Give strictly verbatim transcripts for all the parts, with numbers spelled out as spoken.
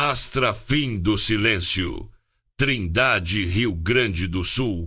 Astra Fim do Silêncio, Trindade, Rio Grande do Sul.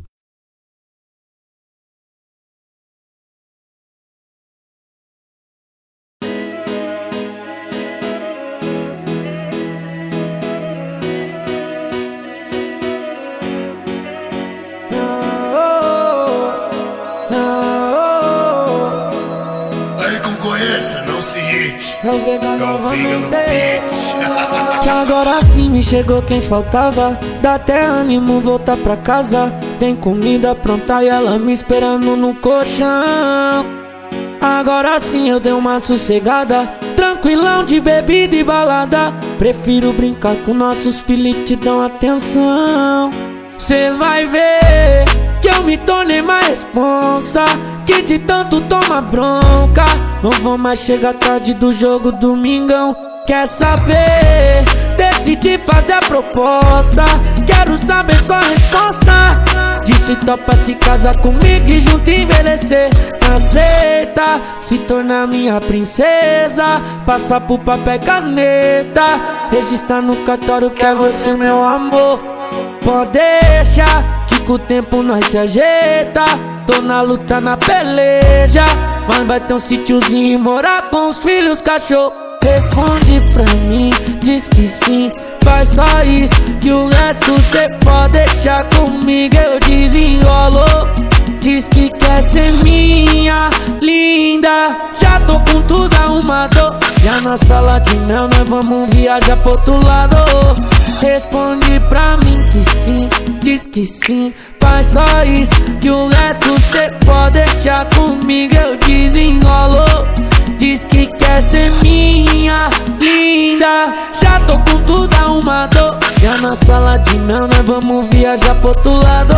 Não se irrite, é o Vega Galviga no beat. Que agora sim me chegou quem faltava. Dá até ânimo voltar pra casa. Tem comida pronta e ela me esperando no colchão. Agora sim eu dei uma sossegada, tranquilão de bebida e balada. Prefiro brincar com nossos filhos e te dão atenção. Cê vai ver que eu me tornei mais responsa, que de tanto toma bronca. Não vou mais chegar tarde do jogo domingão. Quer saber? Decidi fazer a proposta. Quero saber sua resposta. Disse topa se casar comigo e junto envelhecer. Aceita se tornar minha princesa, passar por papel e caneta, registrar no cartório que é você meu amor. Pode deixar que com o tempo nós se ajeita. Tô na luta, na peleja, mas vai ter um sítiozinho e morar com os filhos, cachorro. Responde pra mim, diz que sim, faz só isso, que o resto cê pode deixar comigo, eu desenrolo. Diz que quer ser minha linda, já tô com tudo arrumado. Já na sala de mel nós vamos viajar pro outro lado. Responde pra mim que sim, diz que sim, faz só isso, que o resto cê pode deixar comigo, eu desenrolo. Diz que quer ser minha linda, já tô com tudo arrumado. Já na sala de mel nós vamos viajar pro outro lado.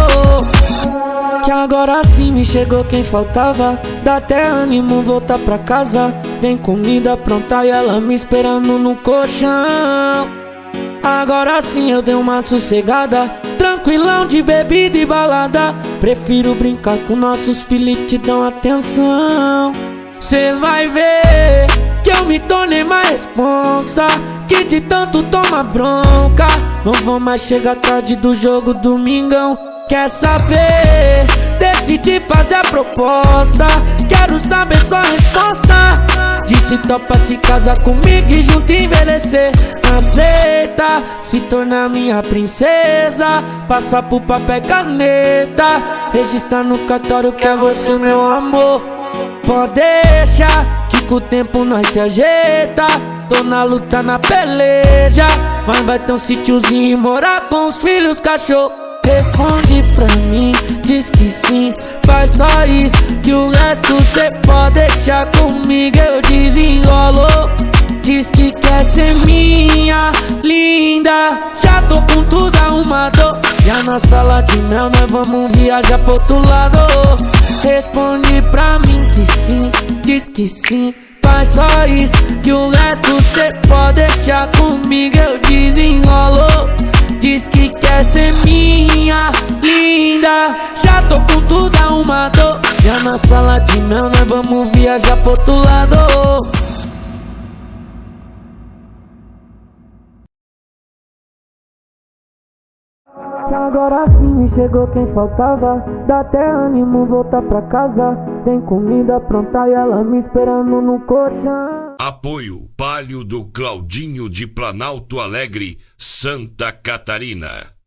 Que agora sim me chegou quem faltava. Dá até ânimo voltar pra casa. Tem comida pronta e ela me esperando no colchão. Agora sim eu dei uma sossegada, tranquilão de bebida e balada. Prefiro brincar com nossos filhos e te dão atenção. Cê vai ver que eu me tornei mais responsa, que de tanto toma bronca. Não vou mais chegar tarde do jogo domingão. Quer saber? Decidi fazer a proposta. Quero saber sua resposta. Disse topa se casar comigo e junto envelhecer. Aceita se tornar minha princesa, passar por papel e caneta, registrar no cartório que é você meu amor. Pode deixar que com o tempo nós se ajeita. Tô na luta, na peleja, mas vai ter um sítiozinho e morar com os filhos, cachorro. Responde pra mim, diz que sim, faz só isso, que o resto cê pode deixar comigo, eu desenrolo. Diz que quer ser minha linda, já tô com tudo arrumado. Já na sala de mel nós vamos viajar pro outro lado. Responde pra mim que sim, diz que sim, faz só isso, que o resto cê pode deixar comigo, eu desenrolo. Diz que quer ser minha linda, já tô com tudo arrumado. Já na sala de mel nós vamos viajar pro outro lado. Que agora sim me chegou quem faltava. Dá até ânimo voltar pra casa. Tem comida pronta e ela me esperando no colchão. Apoio Palio do Claudinho de Planalto Alegre, Santa Catarina.